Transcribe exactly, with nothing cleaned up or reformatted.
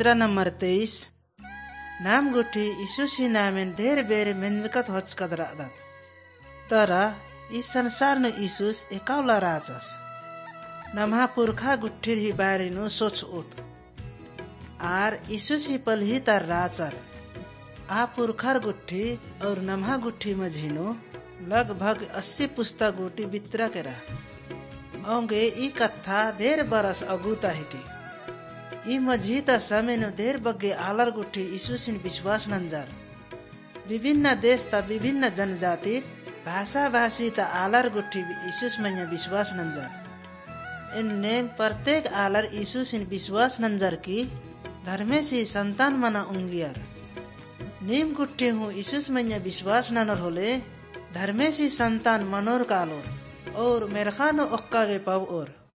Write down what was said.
Bitra number तेईस नाम गुठी यीशुसी नामेन धेर बेरे मेंजकत होचकत रादत तर ई संसार नु यीशुस एकाउला राजस नमहा पुरखा गुठीर ही बारिनु सोच उत आर यीशुसी पलही तर राचर आ पुरखार गुठी और नमहा गुठी मझिनु लगभग अस्सी पुस्ता गुटी बित्रा केरा औंगे ई कथा देर बरस अगुता है के ई मझी त समेनु देर बग्गे आलर गुठी यीशुसिन विश्वास नंजर विभिन्न देश त विभिन्न जनजाति भाषा भाषी त आलर गुठी यीशुस में विश्वास नंजर इनने प्रत्येक आलर यीशुसिन विश्वास नंजर की धर्मेसी संतान मना उंगियर नीम गुठी हूँ यीशुस में विश्वास ननर होले धर्मेसी संतान मनोर कालोर और मेरखानो ओक्का गे पाव और